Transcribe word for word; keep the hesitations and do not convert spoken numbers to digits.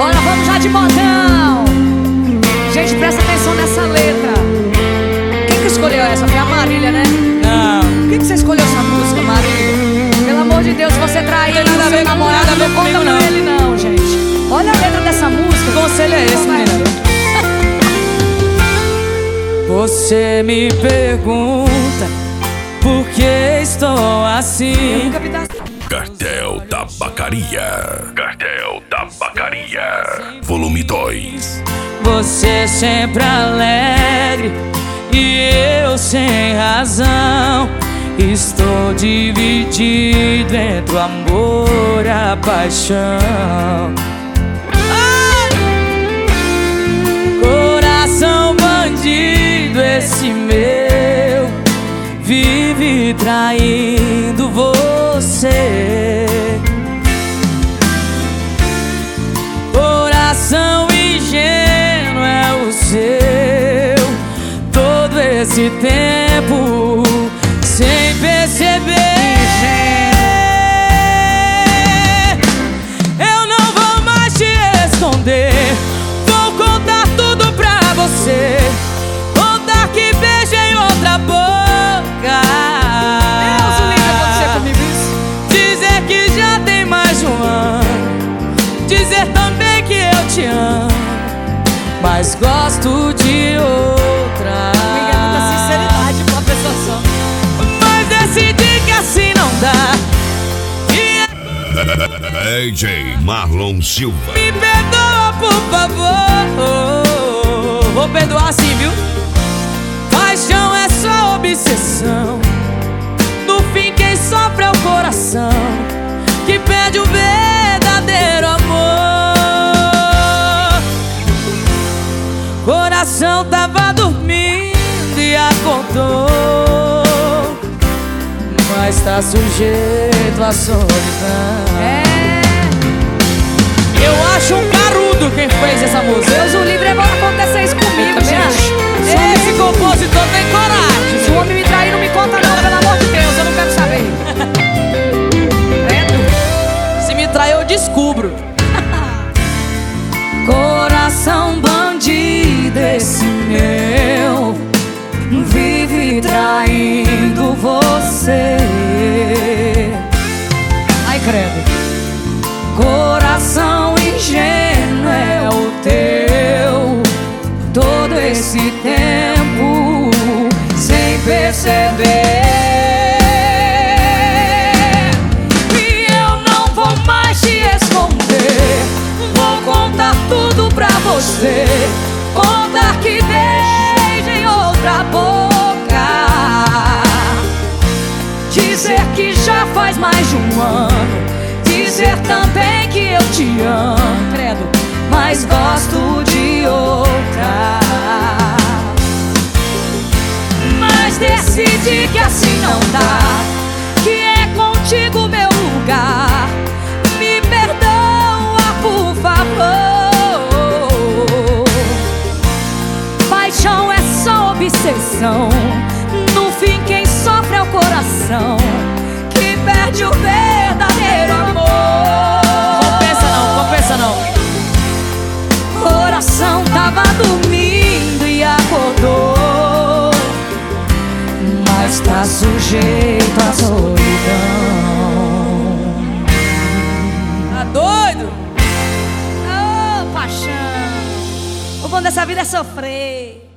Bora, vamos já de modão. Gente, presta atenção nessa letra. Quem que escolheu essa? Foi a Marília, né? Não. Quem que você escolheu essa música, Marília? Pelo amor de Deus, se você trair o seu namorado, não conta com ele não, gente. Olha a letra dessa música. Que conselho é esse, menina? Você me pergunta por que estou assim. Nunca vi dar... Cartel Tabacaria. Cartel Tabacaria. Volume dois. Você sempre alegre e eu sem razão. Estou dividido entre o amor e a paixão. Ai! Coração bandido esse meu vive traindo você. Coração ingênuo é o seu, todo esse tempo sem perceber. Eu não vou mais te esconder, vou contar tudo pra você. Contar que beijei outra boca. Deus, o lindo acontecer comigo isso. Dizer que já tem mais de um ano. Dizer também que eu te amo, mas gosto de outra. Obrigada da sinceridade pra pessoa só. Mas decidi que assim não dá. E D J Marlon Silva. me perdoa, por favor. Vou perdoar sim, viu? Paixão é só obsessão. No fim quem sofre é o coração, que perde o verdadeiro amor. Coração tava dormindo e acordou, mas tá sujeito à solidão. É. Eu acho um carudo quem fez essa música. Deus o livre, vai acontecer isso comigo, Também gente. acho. Se o homem Esse me- compositor tem coragem. Se o homem me trair, não me conta não, pelo amor de Deus, eu não quero saber. Credo. Se me trair eu descubro. Coração bandido esse meu vive traindo você. Ai, credo. Coração ingênuo é o teu, todo esse tempo sem perceber. E eu não vou mais te esconder, vou contar tudo pra você. Contar que beijei outra boca. Dizer que já faz mais de um ano. Dizer também que eu te amo, credo, mas gosto de outra. Mas decidi que assim não dá, que é contigo meu lugar. Me perdoa, por favor. Paixão é só obsessão. No fim quem sofre é o coração, que perde o verdadeiro amor. Compensa não, compensa não. Coração tava dormindo e acordou, mas tá sujeito à solidão. Tá doido? Ô, paixão, o bom dessa vida é sofrer.